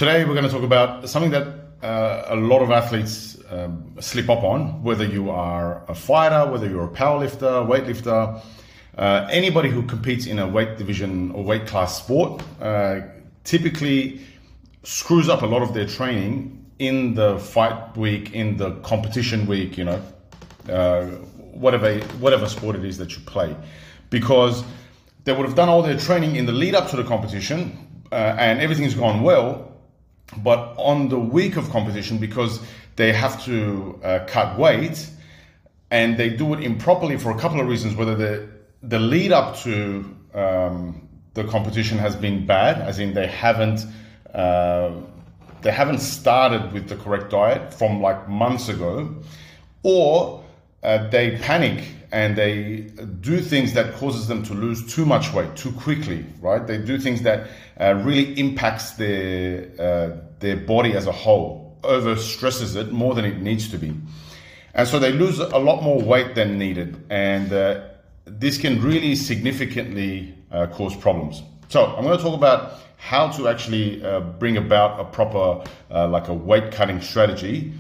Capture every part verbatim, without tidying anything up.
Today we're going to talk about something that uh, a lot of athletes um, slip up on, whether you are a fighter, whether you're a powerlifter, weightlifter, uh, anybody who competes in a weight division or weight class sport uh, typically screws up a lot of their training in the fight week, in the competition week, you know, uh, whatever, whatever sport it is that you play, because they would have done all their training in the lead up to the competition uh, and everything's gone well. But on the week of competition, because they have to uh, cut weight and they do it improperly for a couple of reasons, whether the, the lead up to um, the competition has been bad, as in they haven't, uh, they haven't started with the correct diet from like months ago, or uh, they panic and they do things that causes them to lose too much weight too quickly, right? They do things that uh, really impacts their uh, their body as a whole, over stresses it more than it needs to be. And so they lose a lot more weight than needed. And uh, this can really significantly uh, cause problems. So I'm gonna talk about how to actually uh, bring about a proper, uh, like a weight cutting strategy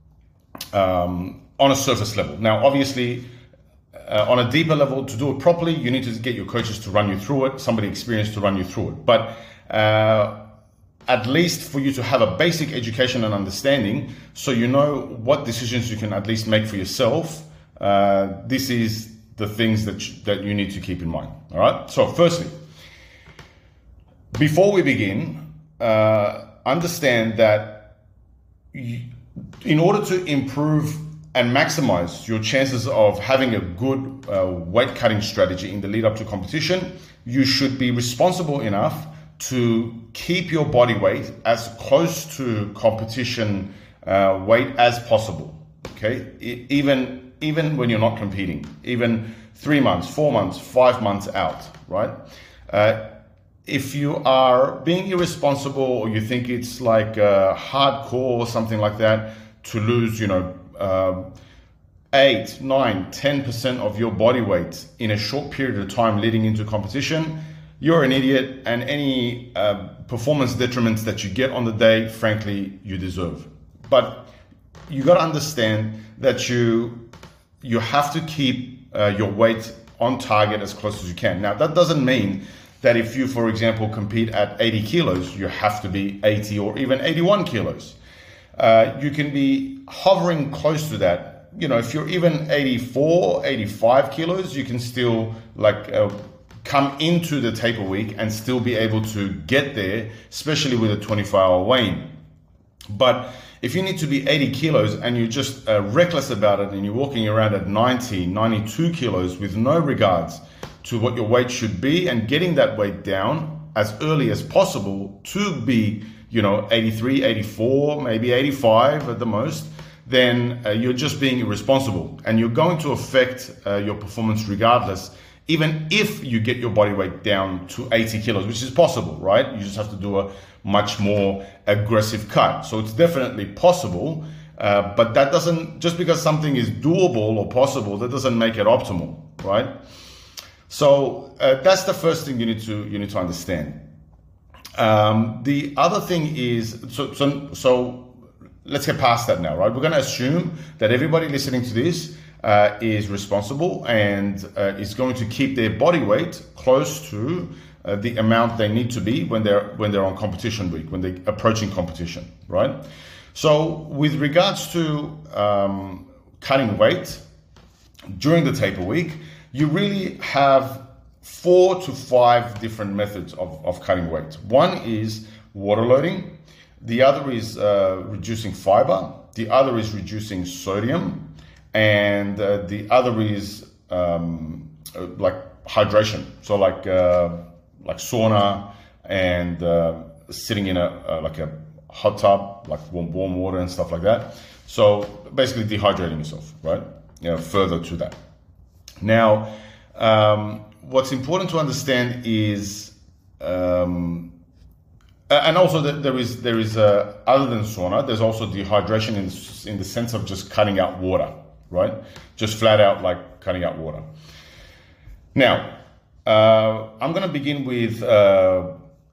um, on a surface level. Now, obviously, Uh, on a deeper level, to do it properly, you need to get your coaches to run you through it, somebody experienced to run you through it. But uh, at least for you to have a basic education and understanding, so you know what decisions you can at least make for yourself, uh, this is the things that, you, that you need to keep in mind. All right. So firstly, before we begin, uh, understand that you, in order to improve and maximize your chances of having a good uh, weight cutting strategy in the lead up to competition, you should be responsible enough to keep your body weight as close to competition uh, weight as possible. Okay, I, even even when you're not competing, even three months, four months, five months out, right? Uh, if you are being irresponsible, or you think it's like uh, hardcore or something like that to lose, you know, Uh, eight, nine, ten percent of your body weight in a short period of time leading into competition, you're an idiot, and any uh, performance detriments that you get on the day, frankly, you deserve. But you got to understand that you you have to keep uh, your weight on target as close as you can. Now, that doesn't mean that if you, for example, compete at eighty kilos, you have to be eighty or even eighty-one kilos. Uh, you can be hovering close to that. You know, if you're even eighty-four, eighty-five kilos, you can still like uh, come into the taper week and still be able to get there, especially with a twenty-four hour weigh-in. But if you need to be eighty kilos and you're just uh, reckless about it, and you're walking around at ninety, ninety-two kilos with no regards to what your weight should be, and getting that weight down as early as possible to be, you know, eighty-three, eighty-four, maybe eighty-five at the most, then uh, you're just being irresponsible, and you're going to affect uh, your performance regardless, even if you get your body weight down to eighty kilos, which is possible, right? You just have to do a much more aggressive cut. So it's definitely possible, uh, but that doesn't, just because something is doable or possible, that doesn't make it optimal, right? So uh, that's the first thing you need to, you need to understand. Um, the other thing is, so, so, so let's get past that now, right? We're going to assume that everybody listening to this uh, is responsible and uh, is going to keep their body weight close to uh, the amount they need to be when they're, when they're on competition week, when they're approaching competition, right? So with regards to um, cutting weight during the taper week, you really have four to five different methods of, of cutting weight. One is water loading. The other is uh, reducing fiber. The other is reducing sodium. And uh, the other is um, uh, like hydration. So like uh, like sauna and uh, sitting in a uh, like a hot tub, like warm, warm water and stuff like that. So basically dehydrating yourself, right? You know, further to that. Now, um, what's important to understand is, um, and also that there is there is uh, other than sauna, there's also dehydration in in the sense of just cutting out water, right? Just flat out like cutting out water. Now, uh, I'm going to begin with uh,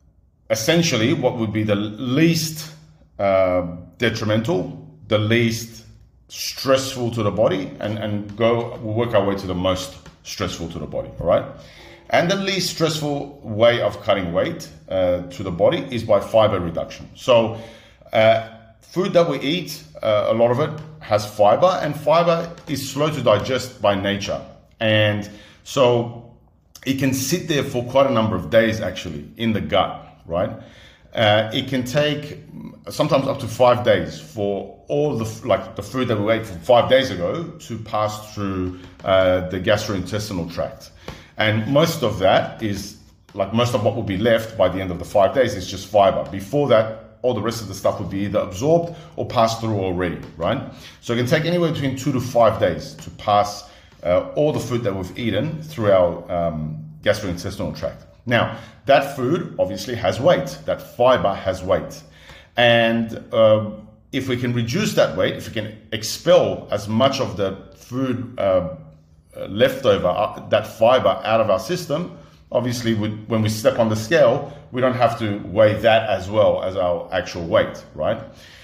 essentially what would be the least uh, detrimental, the least stressful to the body, and, and go, we'll work our way to the most stressful to the body, all right? And the least stressful way of cutting weight uh, to the body is by fiber reduction. So uh, food that we eat, uh, a lot of it has fiber, and fiber is slow to digest by nature. And so it can sit there for quite a number of days actually in the gut, right? Uh, it can take sometimes up to five days for all the like the food that we ate from five days ago to pass through uh, the gastrointestinal tract. And most of that is, like most of what will be left by the end of the five days is just fiber. Before that, all the rest of the stuff would be either absorbed or passed through already, right? So it can take anywhere between two to five days to pass uh, all the food that we've eaten through our um, gastrointestinal tract. Now, that food obviously has weight. That fiber has weight. And uh, if we can reduce that weight, if we can expel as much of the food uh, leftover, uh, that fiber out of our system, obviously we, when we step on the scale, we don't have to weigh that as well as our actual weight, right?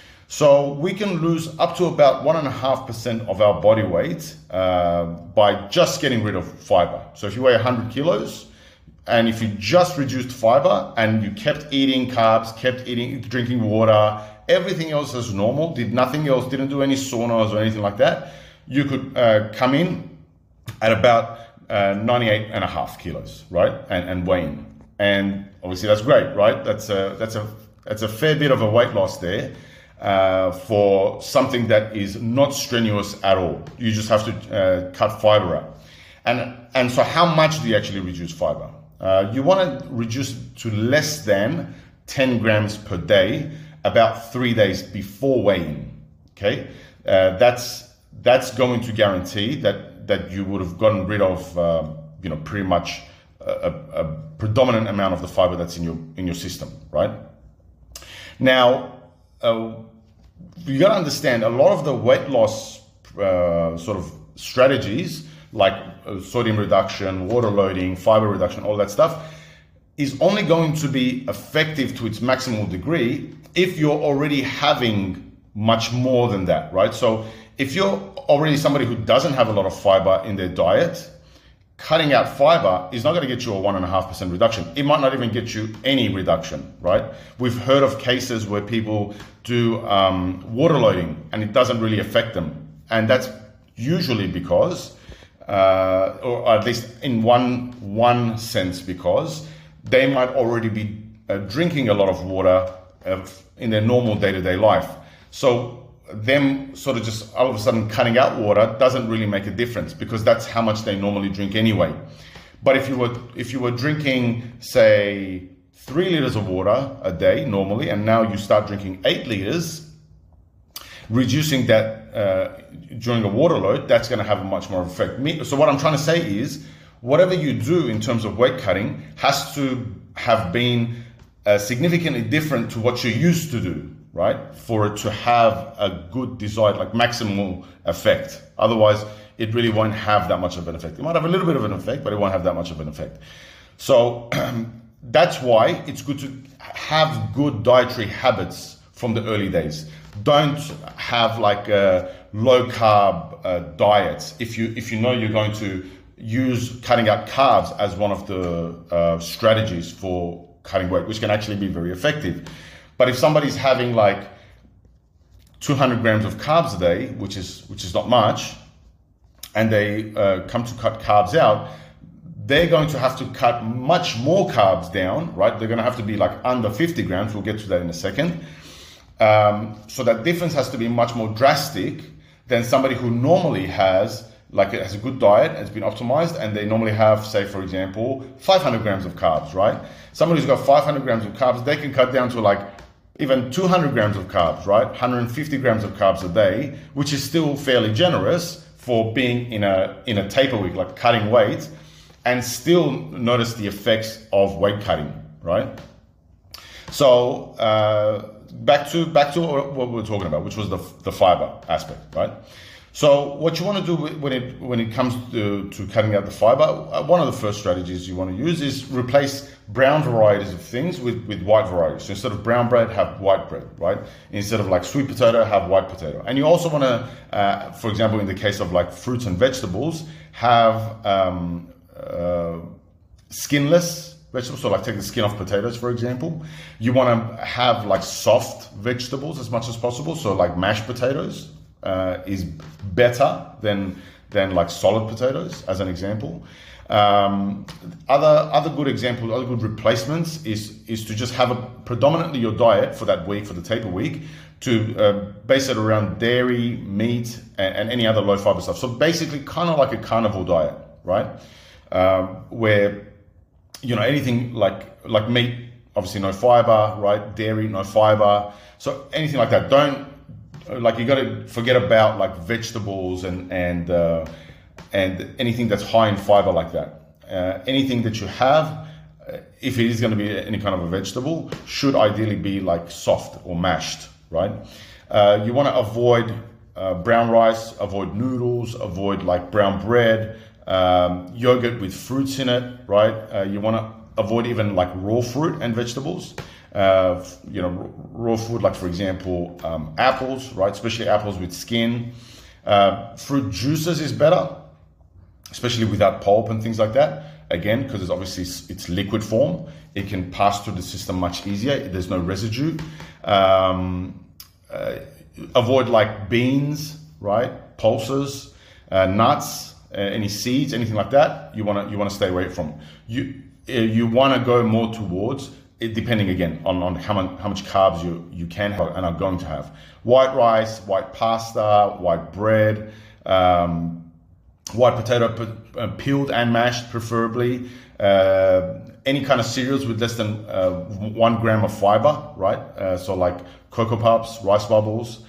So we can lose up to about one and a half percent of our body weight uh, by just getting rid of fiber. So if you weigh one hundred kilos, and if you just reduced fiber and you kept eating carbs, kept eating, drinking water, everything else as normal, did nothing else, didn't do any saunas or anything like that, you could uh, come in at about uh, ninety-eight and a half kilos, right? And, and weigh in. And obviously that's great, right? That's a, that's a, that's a fair bit of a weight loss there uh, for something that is not strenuous at all. You just have to uh, cut fiber out. And, and so how much do you actually reduce fiber? Uh, you want to reduce to less than ten grams per day about three days before weighing, okay? Uh, that's, that's going to guarantee that that you would have gotten rid of, uh, you know, pretty much a, a predominant amount of the fiber that's in your in your system, right? Now, uh, you got to understand a lot of the weight loss uh, sort of strategies, like uh, sodium reduction, water loading, fiber reduction, all that stuff, is only going to be effective to its maximal degree if you're already having much more than that, right? So if you're already somebody who doesn't have a lot of fiber in their diet, cutting out fiber is not going to get you a one and a half percent reduction. It might not even get you any reduction, right? We've heard of cases where people do um, water loading and it doesn't really affect them. And that's usually because, uh, or at least in one, one sense, because they might already be uh, drinking a lot of water uh, in their normal day-to-day life. So them sort of just all of a sudden cutting out water doesn't really make a difference because that's how much they normally drink anyway. But if you were if you were drinking, say, three liters of water a day normally, and now you start drinking eight liters, reducing that uh, during a water load, that's going to have a much more effect. Me, so what I'm trying to say is, whatever you do in terms of weight cutting has to have been uh, significantly different to what you used to do, right? For it to have a good desired, like maximal effect. Otherwise, it really won't have that much of an effect. It might have a little bit of an effect, but it won't have that much of an effect. So that's why it's good to have good dietary habits from the early days. Don't have like a low carb uh, diets. If you, if you know you're going to use cutting out carbs as one of the uh, strategies for cutting weight, which can actually be very effective. But if somebody's having like two hundred grams of carbs a day, which is which is not much, and they uh, come to cut carbs out, they're going to have to cut much more carbs down, right? They're going to have to be like under fifty grams. We'll get to that in a second. Um, so that difference has to be much more drastic than somebody who normally has like it has a good diet, it's been optimized, and they normally have, say, for example, five hundred grams of carbs, right? Somebody who's got five hundred grams of carbs, they can cut down to like even two hundred grams of carbs, right? one hundred fifty grams of carbs a day, which is still fairly generous for being in a in a taper week, like cutting weight, and still notice the effects of weight cutting, right? So uh, back to back to what we were talking about, which was the the fiber aspect, right? So what you want to do when it when it comes to, to cutting out the fiber, one of the first strategies you want to use is replace brown varieties of things with, with white varieties. So instead of brown bread, have white bread, right? Instead of like sweet potato, have white potato. And you also want to, uh, for example, in the case of like fruits and vegetables, have um, uh, skinless vegetables. So like take the skin off potatoes, for example. You want to have like soft vegetables as much as possible. So like mashed potatoes. Uh, is better than than like solid potatoes, as an example. Um, other other good examples, other good replacements is is to just have a predominantly your diet for that week, for the taper week, to uh, base it around dairy, meat, and, and any other low fiber stuff. So basically, kind of like a carnivore diet, right? Um, where you know anything like like meat, obviously no fiber, right? Dairy, no fiber. So anything like that, don't. Like you got to forget about like vegetables and and uh, and anything that's high in fiber like that. Uh, anything that you have, uh, if it is going to be any kind of a vegetable, should ideally be like soft or mashed, right? Uh, you want to avoid uh, brown rice, avoid noodles, avoid like brown bread, um, yogurt with fruits in it, right? Uh, you want to avoid even like raw fruit and vegetables. Uh, you know, raw food, like for example, um, apples, right? Especially apples with skin. Uh, fruit juices is better, especially without pulp and things like that. Again, because it's obviously it's liquid form, it can pass through the system much easier. There's no residue. Um, uh, avoid like beans, right? Pulses, uh, nuts, uh, any seeds, anything like that. You want to you want to stay away from. You you want to go more towards. It, depending again on, on how much how much carbs you, you can have and are going to have. White rice, white pasta, white bread, um, white potato p- uh, peeled and mashed preferably. Uh, any kind of cereals with less than uh, one gram of fiber, right? Uh, so like Cocoa Puffs, Rice Bubbles.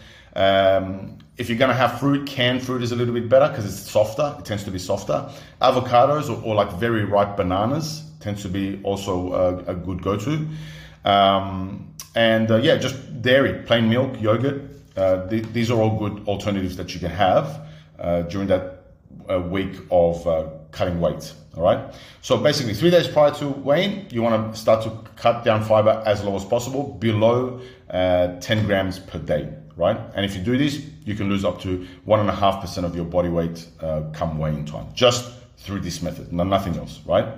Um, if you're going to have fruit, canned fruit is a little bit better because it's softer. It tends to be softer. Avocados or, or like very ripe bananas tends to be also a, a good go-to. Um, and uh, yeah, just dairy, plain milk, yogurt. Uh, th- these are all good alternatives that you can have uh, during that uh, week of uh, cutting weight. All right. So basically, three days prior to weighing, you want to start to cut down fiber as low as possible, below uh, ten grams per day. Right. And if you do this, you can lose up to one and a half percent of your body weight uh, come weighing time, just through this method, no, nothing else. Right.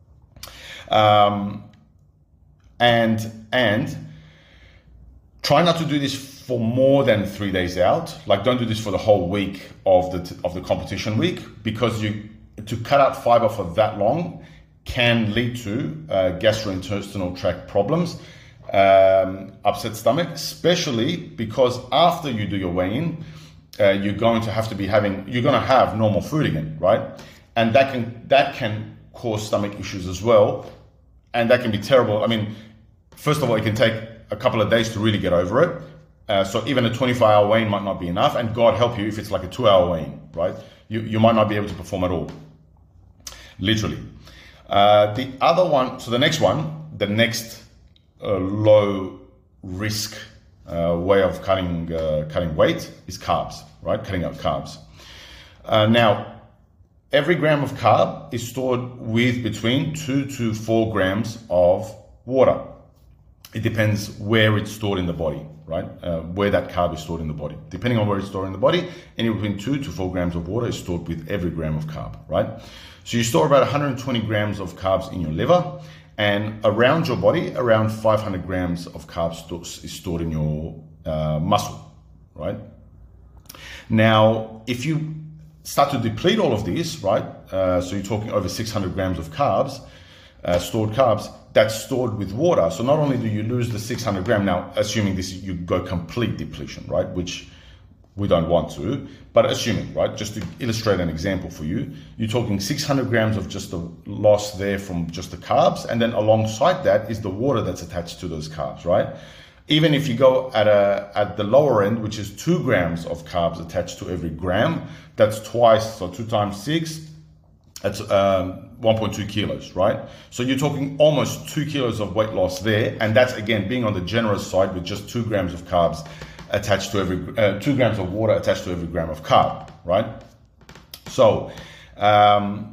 Um, and and try not to do this for more than three days out. Like, don't do this for the whole week of the of the competition week, because you to cut out fiber for that long can lead to uh, gastrointestinal tract problems, um, upset stomach, especially because after you do your weigh-in, uh, you're going to have to be having you're going to have normal food again, right? And that can that can cause stomach issues as well. And that can be terrible. I mean, first of all, it can take a couple of days to really get over it. Uh, so even a twenty-four hour weigh-in might not be enough. And God help you if it's like a two hour weigh-in, right? You, you might not be able to perform at all, literally. Uh, the other one, so the next one, the next uh, low risk uh, way of cutting, uh, cutting weight is carbs, right? Cutting out carbs. Uh, now, every gram of carb is stored with between two to four grams of water. It depends where it's stored in the body, right? Uh, where that carb is stored in the body. Depending on where it's stored in the body, anywhere between two to four grams of water is stored with every gram of carb, right? So you store about one hundred twenty grams of carbs in your liver, and around your body, around five hundred grams of carbs sto- is stored in your uh, muscle, right? Now, if you start to deplete all of these, right? Uh, so you're talking over six hundred grams of carbs, uh, stored carbs, that's stored with water. So not only do you lose the six hundred gram, now assuming this you go complete depletion, right? Which we don't want to, but assuming, right? Just to illustrate an example for you, you're talking six hundred grams of just the loss there from just the carbs. And then alongside that is the water that's attached to those carbs, right? Even if you go at a at the lower end, which is two grams of carbs attached to every gram, that's twice, so two times six, that's um, one point two kilos, right? So you're talking almost two kilos of weight loss there, and that's again being on the generous side with just two grams of carbs attached to every uh, two grams of water attached to every gram of carb, right? So um,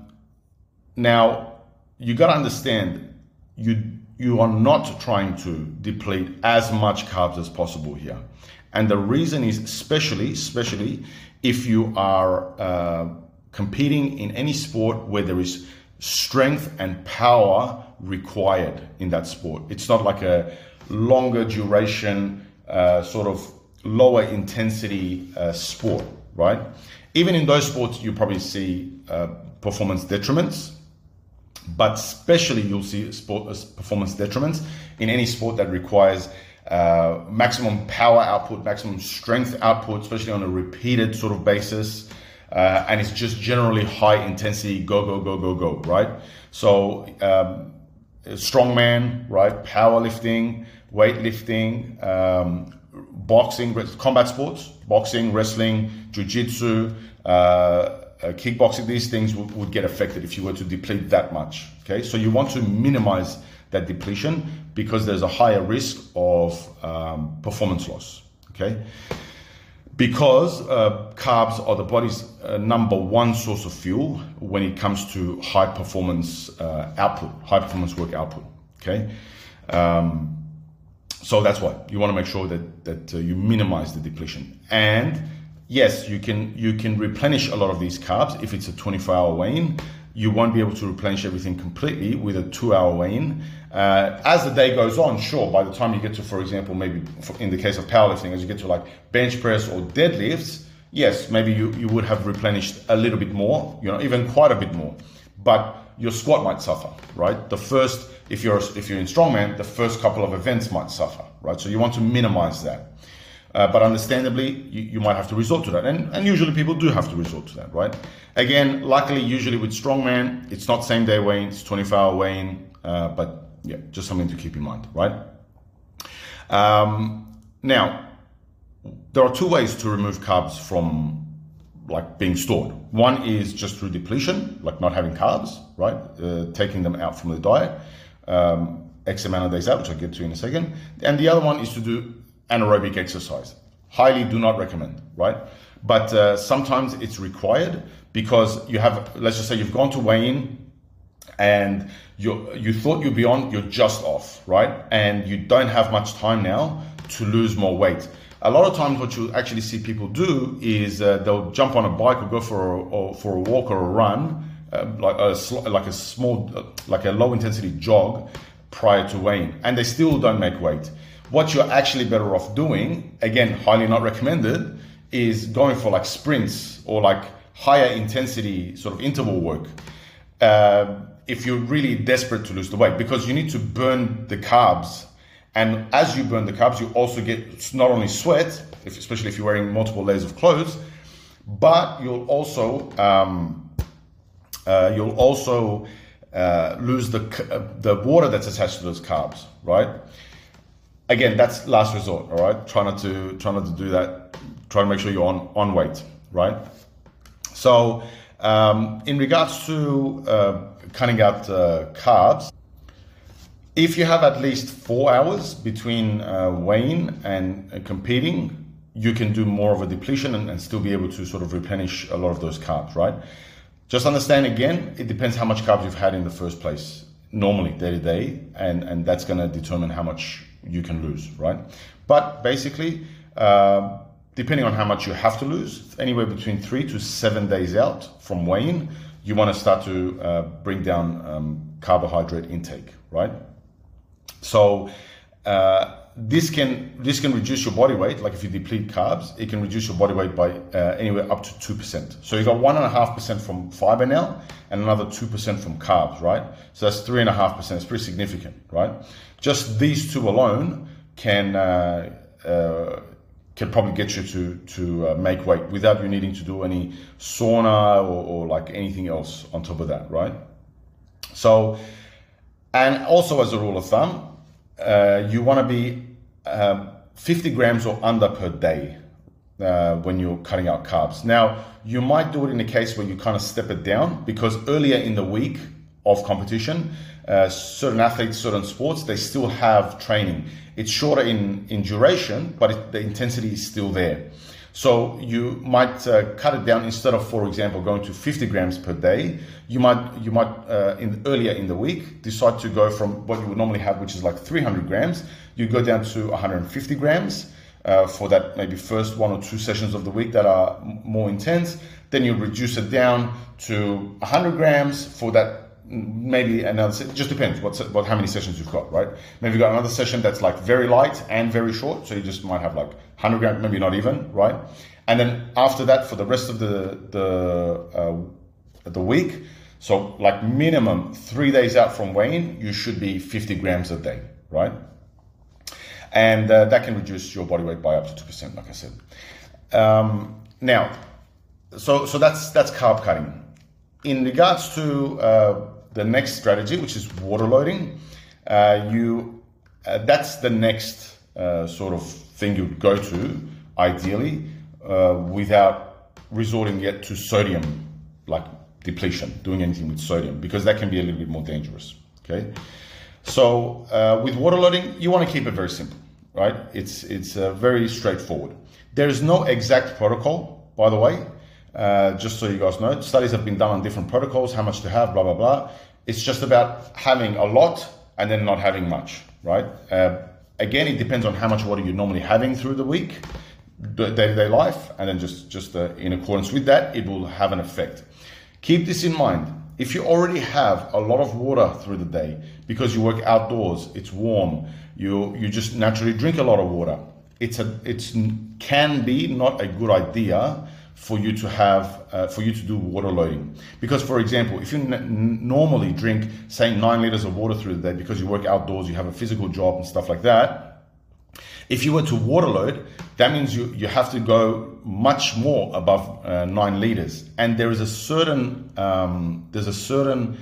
now you got to understand, you you are not trying to deplete as much carbs as possible here. And the reason is especially, especially if you are uh, competing in any sport where there is strength and power required in that sport. It's not like a longer duration, uh, sort of lower intensity uh, sport, right? Even in those sports, you probably see uh, performance detriments, but especially you'll see sport performance detriments in any sport that requires uh, maximum power output, maximum strength output, especially on a repeated sort of basis. Uh, and it's just generally high intensity, go, go, go, go, go, right? So um, strongman, right? Powerlifting, weightlifting, um, boxing, combat sports, boxing, wrestling, jiu-jitsu, uh, Uh, kickboxing, these things would, would get affected if you were to deplete that much. Okay, so you want to minimize that depletion because there's a higher risk of um, performance loss. Okay, because uh, carbs are the body's uh, number one source of fuel when it comes to high performance uh, output, high performance work output. Okay, um, so that's why you want to make sure that that uh, you minimize the depletion. And yes, you can you can replenish a lot of these carbs. If it's a twenty-four hour weigh-in, you won't be able to replenish everything completely with a two hour weigh-in. Uh, as the day goes on, sure, by the time you get to, for example, maybe in the case of powerlifting, as you get to like bench press or deadlifts, yes, maybe you, you would have replenished a little bit more, you know, even quite a bit more. But your squat might suffer, right? The first, if you're if you're in strongman, the first couple of events might suffer, right? So you want to minimize that. Uh, but understandably, you, you might have to resort to that. And, and usually people do have to resort to that, right? Again, luckily, usually with strongman, it's not same day weigh-in, it's twenty-four hour weigh-in, uh, but yeah, just something to keep in mind, right? Um, now, there are two ways to remove carbs from like being stored. One is just through depletion, like not having carbs, right? Uh, taking them out from the diet, um, X amount of days out, which I'll get to in a second. And the other one is to do anaerobic exercise. Highly do not recommend, right? But uh, sometimes it's required because you have, let's just say you've gone to weigh in and you you thought you'd be on, you're just off, right? And you don't have much time now to lose more weight. A lot of times what you actually see people do is uh, they'll jump on a bike or go for a, or for a walk or a run, uh, like a like a small, like a low intensity jog prior to weigh in, and they still don't make weight. What you're actually better off doing, again, highly not recommended, is going for like sprints or like higher intensity sort of interval work. Uh, if you're really desperate to lose the weight, because you need to burn the carbs. And as you burn the carbs, you also get not only sweat, if, especially if you're wearing multiple layers of clothes, but you'll also, um, uh, you'll also uh, lose the, uh, the water that's attached to those carbs, right? Again, that's last resort, all right? Try not to try not to do that. Try to make sure you're on, on weight, right? So um, in regards to uh, cutting out uh, carbs, if you have at least four hours between uh, weighing and, and competing, you can do more of a depletion and, and still be able to sort of replenish a lot of those carbs, right? Just understand, again, it depends how much carbs you've had in the first place, normally day to day, and, and that's gonna determine how much you can lose, right? But basically, uh, depending on how much you have to lose, anywhere between three to seven days out from weigh-in, you want to start to uh, bring down um, carbohydrate intake, right? So uh, this can this can reduce your body weight. Like if you deplete carbs, it can reduce your body weight by uh, anywhere up to two percent. So you got one and a half percent from fiber now, and another two percent from carbs, right? So that's three and a half percent. It's pretty significant, right? Just these two alone can uh, uh, can probably get you to to uh, make weight without you needing to do any sauna or, or like anything else on top of that, right? So, and also as a rule of thumb, uh, you want to be uh, fifty grams or under per day uh, when you're cutting out carbs. Now, you might do it in a case where you kind of step it down, because earlier in the week of competition, uh, certain athletes, certain sports, they still have training. It's shorter in, in duration, but it, the intensity is still there. So you might uh, cut it down. Instead of, for example, going to fifty grams per day, you might you might uh, in earlier in the week decide to go from what you would normally have, which is like three hundred grams. You go down to one hundred fifty grams uh, for that maybe first one or two sessions of the week that are more intense. Then you reduce it down to one hundred grams for that. Maybe another, it just depends what, what how many sessions you've got, right? Maybe you've got another session that's like very light and very short, so you just might have like one hundred grams, maybe not even, right? And then after that, for the rest of the the uh, the week, so like minimum three days out from weighing, you should be fifty grams a day, right? And uh, that can reduce your body weight by up to two percent, like I said. Um, now, so so that's that's carb cutting. In regards to uh, the next strategy, which is water loading, uh, you uh, that's the next uh, sort of thing you'd go to, ideally, uh, without resorting yet to sodium, like depletion, doing anything with sodium, because that can be a little bit more dangerous, okay? So uh, with water loading, you want to keep it very simple, right? It's, it's uh, very straightforward. There is no exact protocol, by the way. Uh, just so you guys know, studies have been done on different protocols, how much to have, blah, blah, blah. It's just about having a lot and then not having much, right? Uh, again, it depends on how much water you're normally having through the week, day-to-day life, and then just, just uh, in accordance with that, it will have an effect. Keep this in mind. If you already have a lot of water through the day because you work outdoors, it's warm, you, you just naturally drink a lot of water, it's a, it's can be not a good idea for you to have, uh, for you to do water loading. Because for example, if you n normally drink, say nine liters of water through the day because you work outdoors, you have a physical job and stuff like that, if you were to water load, that means you, you have to go much more above uh, nine liters. And there is a certain, um, there's a certain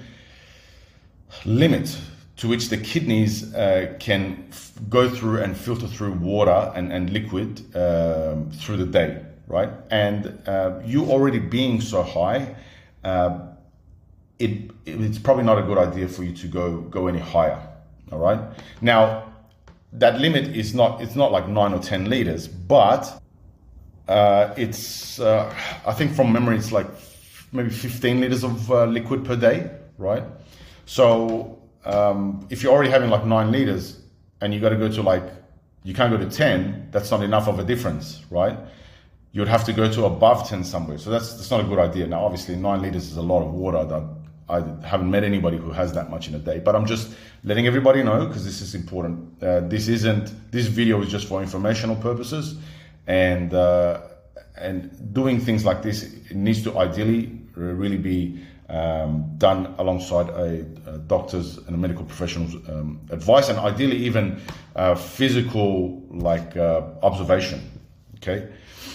limit to which the kidneys uh, can f go through and filter through water and, and liquid uh, through the day. Right, and uh, you already being so high, uh, it, it it's probably not a good idea for you to go go any higher. All right. Now, that limit is not it's not like nine or ten liters, but uh, it's uh, I think from memory it's like maybe fifteen liters of uh, liquid per day. Right. So um, if you're already having like nine liters and you got to go to like you can't go to ten, that's not enough of a difference, right? You'd have to go to above ten somewhere. So that's, that's not a good idea. Now, obviously nine liters is a lot of water. That I haven't met anybody who has that much in a day, but I'm just letting everybody know because this is important. Uh, this isn't, this video is just for informational purposes, and, uh, and doing things like this, it needs to ideally really be um, done alongside a, a doctor's and a medical professional's um, advice, and ideally even uh, physical like uh, observation, okay?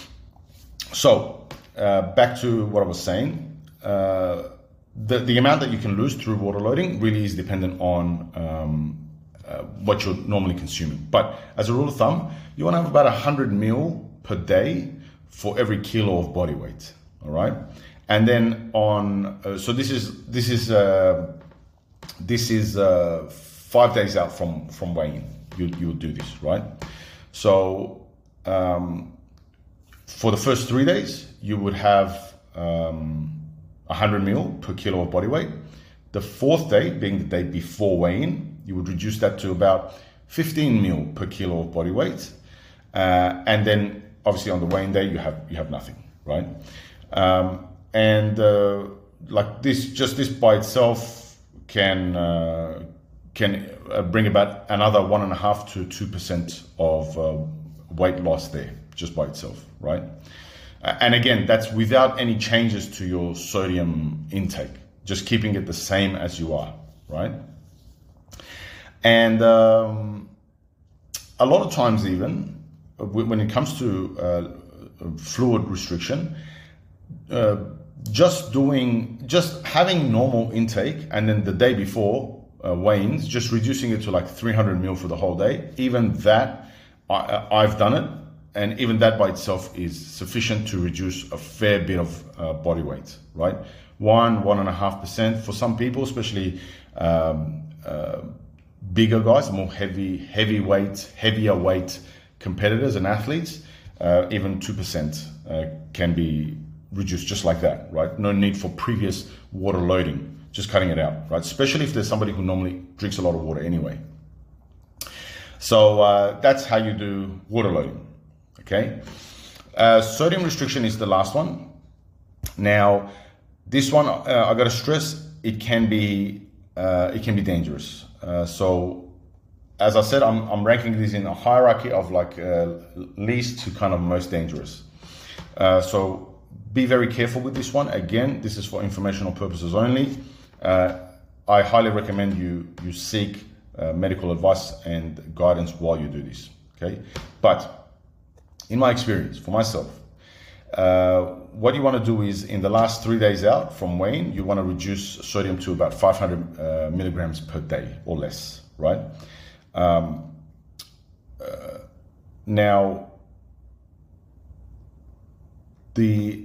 So, uh, back to what I was saying, uh, the, the amount that you can lose through water loading really is dependent on um, uh, what you're normally consuming. But as a rule of thumb, you want to have about one hundred mil per day for every kilo of body weight, all right? And then on, uh, so this is, this is, uh, this is uh, five days out from, from weighing, you, you'll do this, right? So, um, for the first three days, you would have um, one hundred mil per kilo of body weight. The fourth day, being the day before weighing, you would reduce that to about fifteen mil per kilo of body weight. Uh, and then obviously on the weighing day, you have you have nothing, right? Um, and uh, like this, just this by itself can uh, can uh, bring about another one and a half to two percent of uh, weight loss there, just by itself, right? And again, that's without any changes to your sodium intake, just keeping it the same as you are, right? And um, a lot of times even, when it comes to uh, fluid restriction, uh, just doing, just having normal intake and then the day before uh, weighings, just reducing it to like three hundred mil for the whole day, even that, I, I've done it. And even that by itself is sufficient to reduce a fair bit of uh, body weight, right? One, one and a half percent for some people, especially um, uh, bigger guys, more heavy, heavyweight, heavier weight competitors and athletes. uh, even two percent uh, can be reduced just like that, right? No need for previous water loading, just cutting it out, right? Especially if there's somebody who normally drinks a lot of water anyway. So uh, that's how you do water loading, okay? Uh, sodium restriction is the last one. Now, this one, uh, I gotta stress, it can be, uh, it can be dangerous. Uh, so, as I said, I'm, I'm ranking these in a hierarchy of like uh, least to kind of most dangerous. Uh, so be very careful with this one. Again, this is for informational purposes only. Uh, I highly recommend you, you seek uh, medical advice and guidance while you do this, okay? But in my experience, for myself, uh, what you want to do is in the last three days out from weighing, you want to reduce sodium to about five hundred uh, milligrams per day or less, right? Um, uh, now, the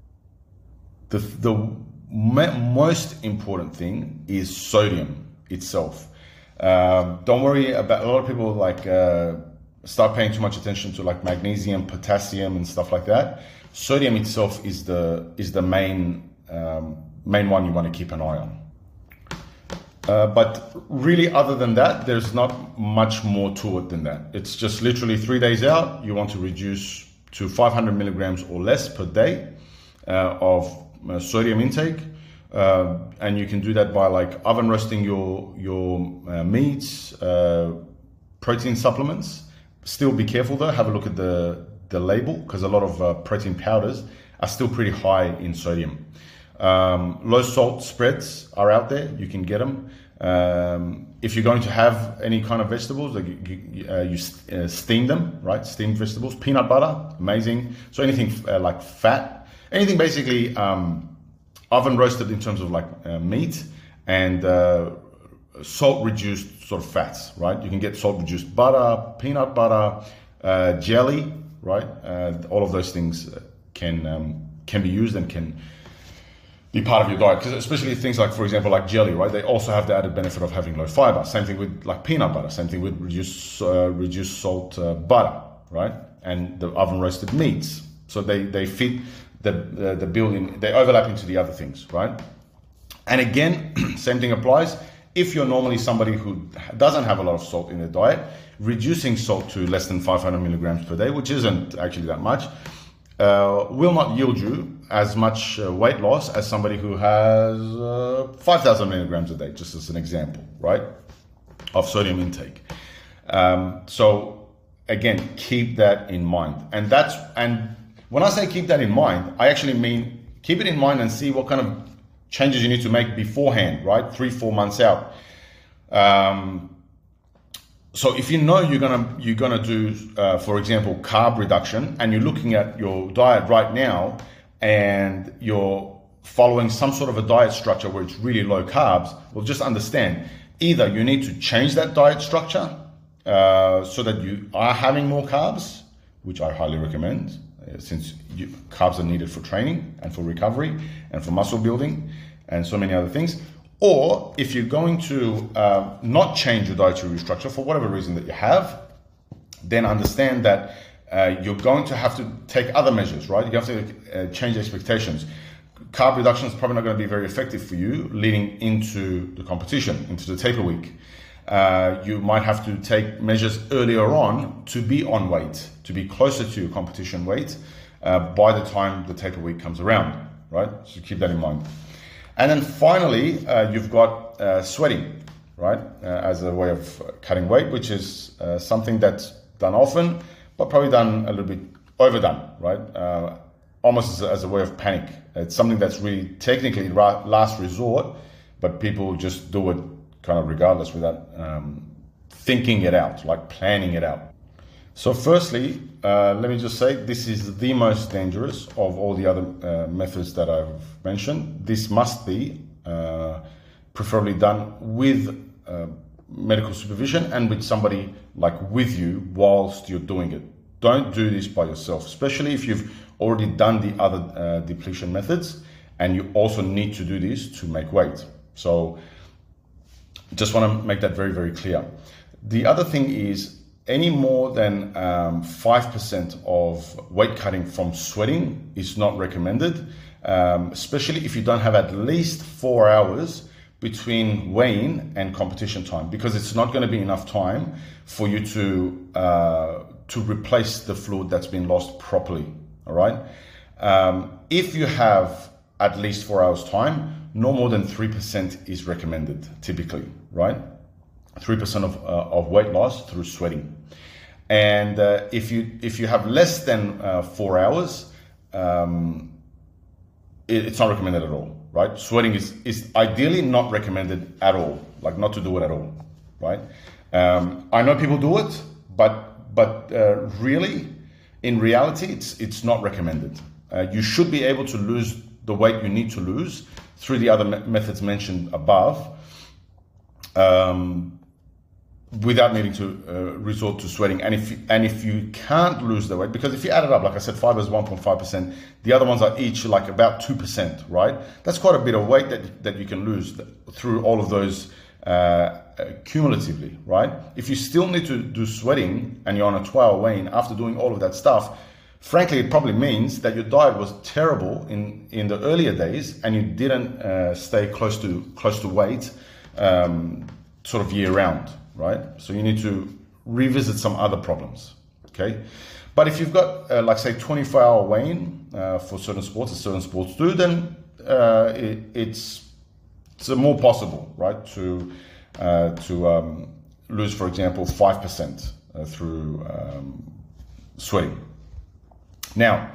the the most important thing is sodium itself. Um, don't worry about, a lot of people like uh, start paying too much attention to like magnesium, potassium, and stuff like that. Sodium itself is the is the main um, main one you want to keep an eye on. Uh, but really, other than that, there's not much more to it than that. It's just literally three days out, you want to reduce to five hundred milligrams or less per day uh, of uh, sodium intake. Uh, and you can do that by like oven roasting your, your uh, meats, uh, protein supplements. Still be careful though, have a look at the, the label, because a lot of uh, protein powders are still pretty high in sodium. Um, low salt spreads are out there, you can get them. Um, if you're going to have any kind of vegetables, like you, uh, you uh, steam them, right? Steamed vegetables, peanut butter, amazing. So anything uh, like fat, anything basically um, oven roasted in terms of like uh, meat and uh, salt reduced sort of fats, right? You can get salt reduced butter, peanut butter, uh, jelly, right? Uh, all of those things can um, can be used and can be part of your diet, because especially things like, for example, like jelly, right? They also have the added benefit of having low fiber. Same thing with like peanut butter. Same thing with reduced uh, reduced salt uh, butter, right? And the oven roasted meats. So they they fit the uh, the building. They overlap into the other things, right? And again, same thing applies. If you're normally somebody who doesn't have a lot of salt in their diet, reducing salt to less than five hundred milligrams per day, which isn't actually that much, uh, will not yield you as much uh, weight loss as somebody who has uh, five thousand milligrams a day, just as an example, right, of sodium intake. Um, so again, keep that in mind. And that's, and when I say keep that in mind, I actually mean keep it in mind and see what kind of changes you need to make beforehand, right? Three, four months out. Um, so if you know you're gonna you're gonna do, uh, for example, carb reduction, and you're looking at your diet right now, and you're following some sort of a diet structure where it's really low carbs, well, just understand, either you need to change that diet structure uh, so that you are having more carbs, which I highly recommend, uh, since you, carbs are needed for training and for recovery and for muscle building and so many other things. Or if you're going to uh, not change your dietary structure for whatever reason that you have, then understand that uh, you're going to have to take other measures, right? You have to uh, change expectations. Carb reduction is probably not going to be very effective for you leading into the competition, into the taper week. Uh, you might have to take measures earlier on to be on weight, to be closer to your competition weight uh, by the time the taper week comes around, right? So keep that in mind. And then finally, uh, you've got uh, sweating, right? Uh, as a way of cutting weight, which is uh, something that's done often, but probably done a little bit overdone, right? Uh, almost as a, as a way of panic. It's something that's really technically ra- last resort, but people just do it kind of regardless without um, thinking it out, like planning it out. So firstly, uh, let me just say, this is the most dangerous of all the other uh, methods that I've mentioned. This must be uh, preferably done with uh, medical supervision and with somebody like with you whilst you're doing it. Don't do this by yourself, especially if you've already done the other uh, depletion methods and you also need to do this to make weight. So just want to make that very, very clear. The other thing is, any more than um, five percent of weight cutting from sweating is not recommended, um, especially if you don't have at least four hours between weigh-in and competition time, because it's not going to be enough time for you to uh, to replace the fluid that's been lost properly. All right. Um, if you have at least four hours time, no more than three percent is recommended typically, right? three percent of, uh, of weight loss through sweating. And uh, if you if you have less than uh, four hours, um, it, it's not recommended at all, right? Sweating is, is ideally not recommended at all, like not to do it at all, right? Um, I know people do it, but but uh, really, in reality, it's it's not recommended. Uh, you should be able to lose the weight you need to lose through the other me- methods mentioned above, um, without needing to uh, resort to sweating. And if you, and if you can't lose the weight, because if you add it up, like I said, fiber is one point five percent, the other ones are each like about two percent, right? That's quite a bit of weight that that you can lose through all of those uh, uh, cumulatively, right? If you still need to do sweating and you're on a twelve weigh-in after doing all of that stuff, frankly, it probably means that your diet was terrible in, in the earlier days and you didn't uh, stay close to close to weight um, sort of year round, right? So you need to revisit some other problems, okay? But if you've got, uh, like say, twenty-four hour weigh-in uh, for certain sports, as certain sports do, then uh, it, it's it's more possible, right, to uh, to um, lose, for example, five percent uh, through um, sweating. Now,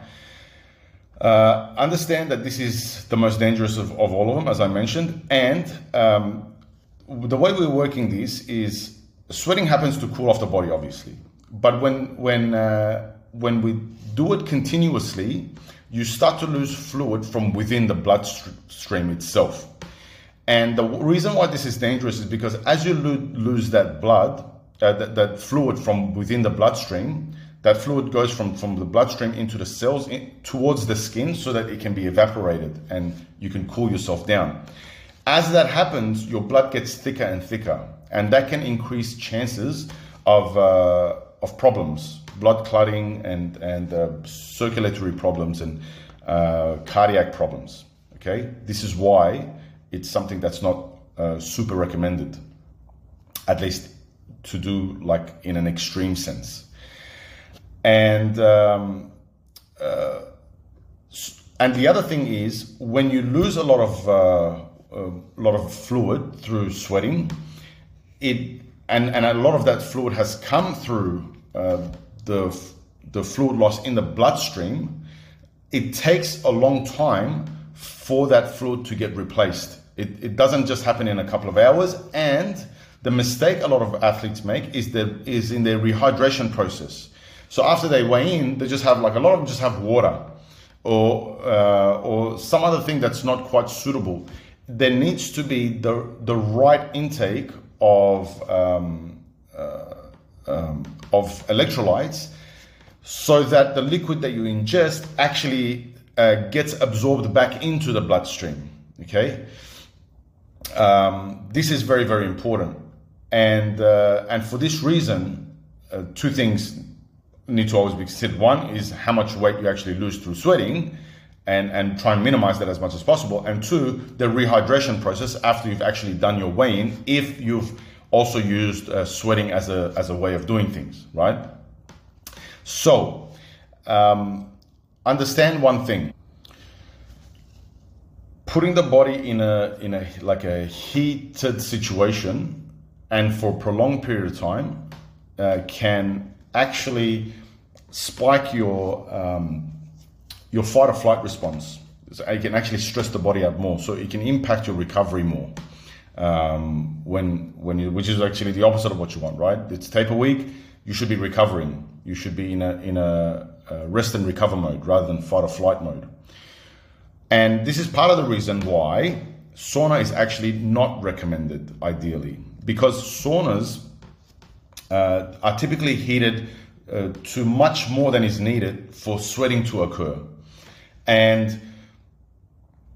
uh, understand that this is the most dangerous of, of all of them, as I mentioned, and um, the way we're working this is sweating happens to cool off the body, obviously, but when when uh, when we do it continuously, you start to lose fluid from within the bloodstream itself. And the reason why this is dangerous is because as you lo- lose that blood, uh, that, that fluid from within the bloodstream, that fluid goes from, from the bloodstream into the cells in, towards the skin so that it can be evaporated and you can cool yourself down. As that happens, your blood gets thicker and thicker, and that can increase chances of uh, of problems, blood clotting and, and uh, circulatory problems and uh, cardiac problems, okay? This is why it's something that's not uh, super recommended, at least to do like in an extreme sense. And um, uh, and the other thing is, when you lose a lot of uh, a lot of fluid through sweating, it and and a lot of that fluid has come through uh, the the fluid loss in the bloodstream. It takes a long time for that fluid to get replaced. It, it doesn't just happen in a couple of hours. And the mistake a lot of athletes make is the is in their rehydration process. So after they weigh in, they just have like a lot of them just have water or uh, or some other thing that's not quite suitable. There needs to be the the right intake of um, uh, um, of electrolytes so that the liquid that you ingest actually uh, gets absorbed back into the bloodstream. Okay, um, this is very very important, and uh, and for this reason, uh, two things need to always be considered. One is how much weight you actually lose through sweating, and, and try and minimize that as much as possible. And two, the rehydration process after you've actually done your weigh-in, if you've also used uh, sweating as a as a way of doing things, right? So, um, understand one thing. Putting the body in a in a like a heated situation and for a prolonged period of time uh, can actually spike your um, your fight or flight response. So it can actually stress the body out more, so it can impact your recovery more. Um, when when you, which is actually the opposite of what you want, right? It's taper week. You should be recovering. You should be in a in a, a rest and recover mode rather than fight or flight mode. And this is part of the reason why sauna is actually not recommended ideally, because saunas Uh, are typically heated uh, to much more than is needed for sweating to occur. And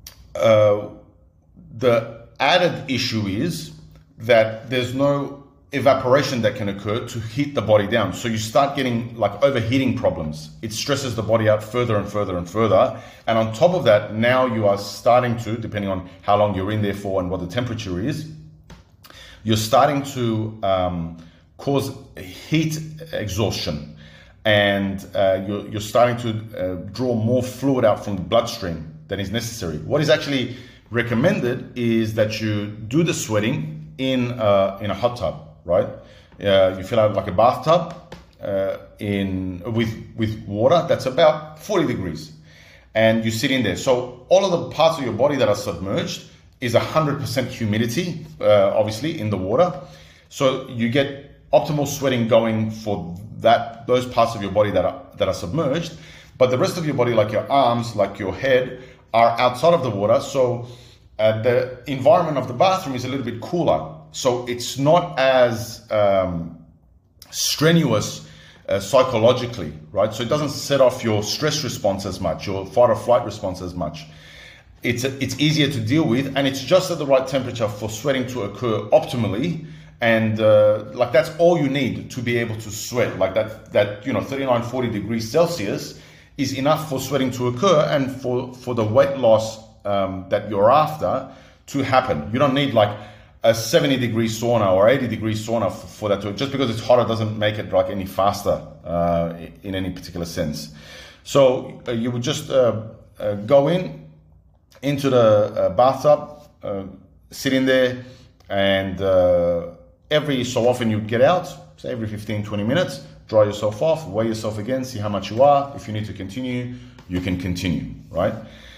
uh, the added issue is that there's no evaporation that can occur to heat the body down. So you start getting like overheating problems. It stresses the body out further and further and further. And on top of that, now you are starting to, depending on how long you're in there for and what the temperature is, you're starting to um, cause heat exhaustion. And uh, you're, you're starting to uh, draw more fluid out from the bloodstream than is necessary. What is actually recommended is that you do the sweating in, uh, in a hot tub. Right, uh, you fill out like a bathtub uh, in with with water that's about forty degrees, and you sit in there. So all of the parts of your body that are submerged is one hundred percent humidity, uh, obviously in the water. So you get optimal sweating going for that those parts of your body that are that are submerged, but the rest of your body, like your arms, like your head, are outside of the water. So uh, the environment of the bathroom is a little bit cooler. So it's not as um, strenuous uh, psychologically, right? So it doesn't set off your stress response as much, your fight or flight response as much. It's, it's easier to deal with, and it's just at the right temperature for sweating to occur optimally. And uh, like that's all you need to be able to sweat. Like that, that you know, thirty-nine, forty degrees Celsius is enough for sweating to occur and for, for the weight loss um, that you're after to happen. You don't need like a seventy degree sauna or eighty degree sauna for, for that to, just because it's hotter doesn't make it like any faster uh, in any particular sense. So uh, you would just uh, uh, go in into the uh, bathtub, uh, sit in there, and uh, every so often you'd get out, say every fifteen, twenty minutes, dry yourself off, weigh yourself again, see how much you are. If you need to continue, you can continue, right?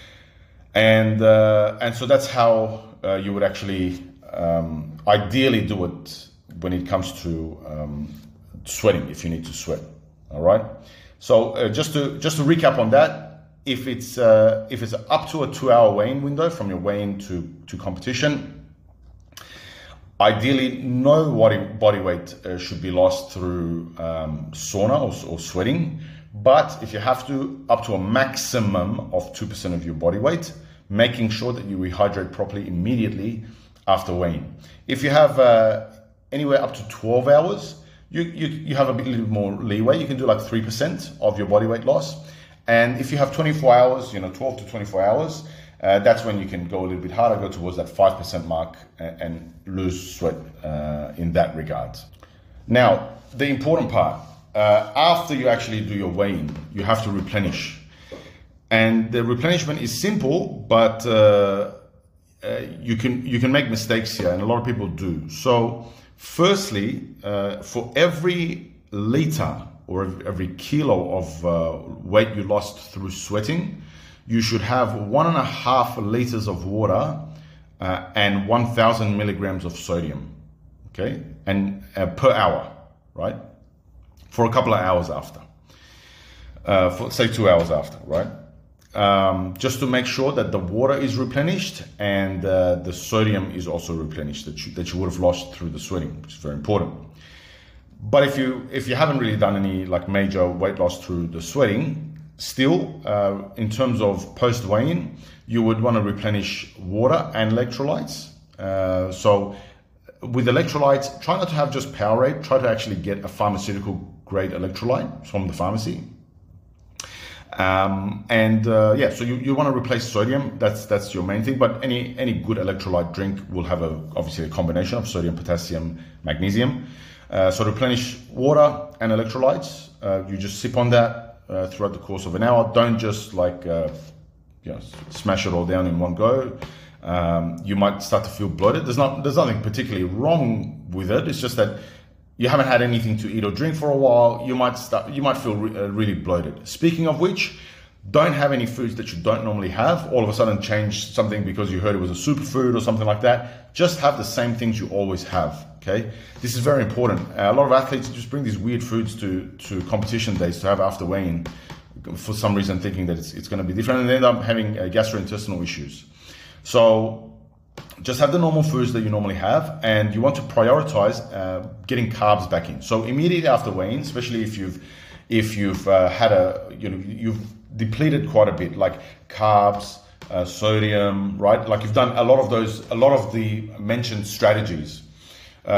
And uh, and so that's how uh, you would actually Um, ideally do it when it comes to um, sweating, if you need to sweat. All right. So uh, just to just to recap on that, if it's uh, if it's up to a two-hour weigh-in window from your weigh-in to to competition, ideally no body body weight uh, should be lost through um, sauna or, or sweating. But if you have to, up to a maximum of two percent of your body weight, making sure that you rehydrate properly immediately after weighing. If you have uh, anywhere up to twelve hours, you, you, you have a bit, little bit more leeway. You can do like three percent of your body weight loss. And if you have twenty-four hours, you know, twelve to twenty-four hours, uh, that's when you can go a little bit harder, go towards that five percent mark and, and lose sweat uh, in that regard. Now, the important part, uh, after you actually do your weighing, you have to replenish. And the replenishment is simple, but uh, Uh, you can you can make mistakes here, and a lot of people do. So firstly, uh, for every liter or every kilo of uh, weight you lost through sweating, you should have one and a half liters of water uh, and one thousand milligrams of sodium, okay, and uh, per hour, right, for a couple of hours after, uh, for say two hours after, right. Um, just to make sure that the water is replenished and uh, the sodium is also replenished that you, that you would have lost through the sweating, which is very important. But if you if you haven't really done any like major weight loss through the sweating, still uh, in terms of post weigh-in, you would want to replenish water and electrolytes. Uh, so with electrolytes, try not to have just Powerade. Try to actually get a pharmaceutical grade electrolyte from the pharmacy. Um, and uh, yeah, so you, you want to replace sodium. That's that's your main thing. But any any good electrolyte drink will have a obviously a combination of sodium, potassium, magnesium. Uh, so replenish water and electrolytes. Uh, you just sip on that uh, throughout the course of an hour. Don't just like uh, you know smash it all down in one go. Um, you might start to feel bloated. There's not there's nothing particularly wrong with it. It's just that you haven't had anything to eat or drink for a while, you might start, you might feel re- uh, really bloated. Speaking of which, don't have any foods that you don't normally have. All of a sudden change something because you heard it was a superfood or something like that. Just have the same things you always have, okay? This is very important. Uh, a lot of athletes just bring these weird foods to, to competition days to have after weighing for some reason, thinking that it's, it's gonna be different, and they end up having uh, gastrointestinal issues. So, just have the normal foods that you normally have, and you want to prioritize uh, getting carbs back in. So immediately after weighing, especially if you've if you've uh, had a you know you've depleted quite a bit, like carbs, uh, sodium, right? Like you've done a lot of those, a lot of the mentioned strategies. Uh,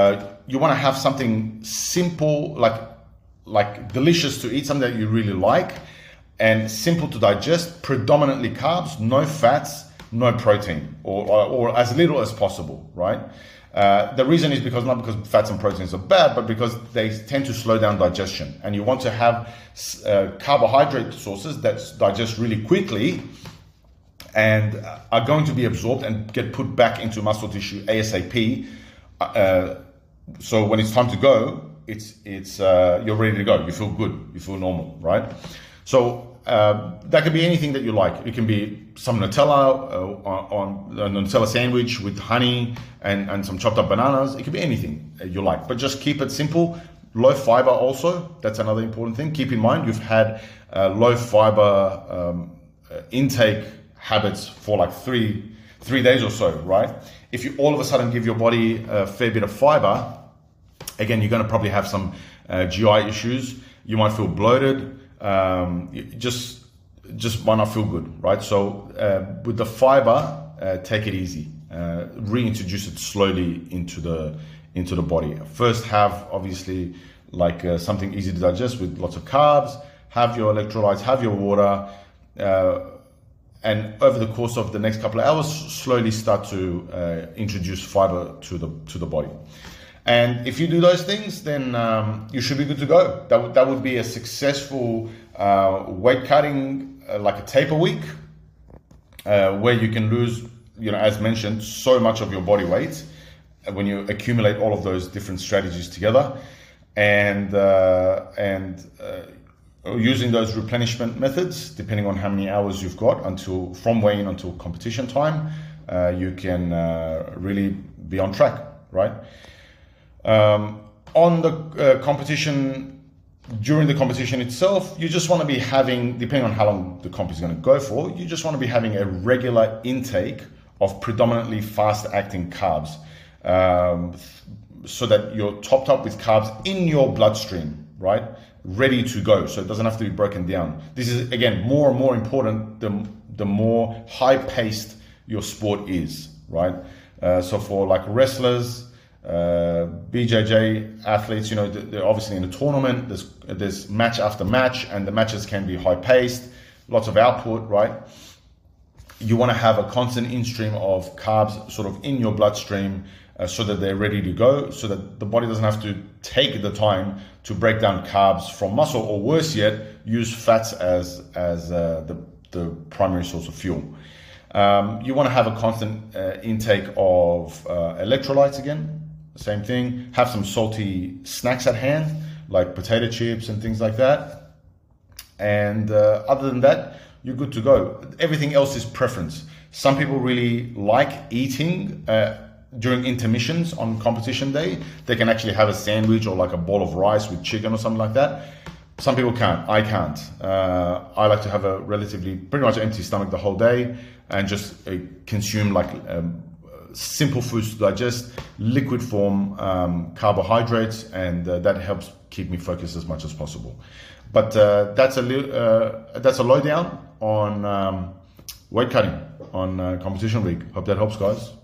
you want to have something simple, like like delicious to eat, something that you really like, and simple to digest, predominantly carbs, no fats, no protein, or, or, or as little as possible, right? Uh, the reason is because not because fats and proteins are bad, but because they tend to slow down digestion. And you want to have uh, carbohydrate sources that digest really quickly and are going to be absorbed and get put back into muscle tissue ASAP. Uh, so when it's time to go, it's it's uh, you're ready to go. You feel good. You feel normal, right? So uh, that could be anything that you like. It can be some Nutella uh, on, on a Nutella sandwich with honey and, and some chopped up bananas. It could be anything you like, but just keep it simple. Low fiber also, that's another important thing. Keep in mind you've had uh, low fiber um, uh, intake habits for like three three days or so, right? If you all of a sudden give your body a fair bit of fiber, again, you're going to probably have some uh, G I issues. You might feel bloated. Um, just just might not feel good, right? So uh, with the fiber, uh, take it easy. Uh, reintroduce it slowly into the into the body. First, have obviously like uh, something easy to digest with lots of carbs. Have your electrolytes. Have your water. Uh, and over the course of the next couple of hours, slowly start to uh, introduce fiber to the to the body. And if you do those things, then um, you should be good to go. That would that would be a successful uh, weight cutting, uh, like a taper week, uh, where you can lose, you know, as mentioned, so much of your body weight when you accumulate all of those different strategies together, and uh, and uh, using those replenishment methods, depending on how many hours you've got until from weigh-in until competition time, uh, you can uh, really be on track, right? Um, on the uh, competition, during the competition itself, you just want to be having, depending on how long the comp is going to go for, you just want to be having a regular intake of predominantly fast-acting carbs, um, so that you're topped up with carbs in your bloodstream, right? Ready to go, so it doesn't have to be broken down. This is, again, more and more important the, the more high-paced your sport is, right? Uh, so for like wrestlers, uh, B J J athletes, you know, they're obviously in a tournament, there's, there's match after match, and the matches can be high-paced, lots of output, right? You want to have a constant in-stream of carbs sort of in your bloodstream, uh, so that they're ready to go, so that the body doesn't have to take the time to break down carbs from muscle, or worse yet, use fats as, as uh, the, the primary source of fuel. Um, you want to have a constant uh, intake of uh, electrolytes again, same thing. Have some salty snacks at hand, like potato chips and things like that. And uh, other than that, you're good to go. Everything else is preference. Some people really like eating uh, during intermissions on competition day. They can actually have a sandwich or like a bowl of rice with chicken or something like that. Some people can't. I can't. Uh, I like to have a relatively, pretty much empty stomach the whole day and just uh, consume like um, simple foods to digest, liquid form um, carbohydrates, and uh, that helps keep me focused as much as possible. But uh, that's a li- uh, that's a lowdown on um, weight cutting on uh, competition week. Hope that helps, guys.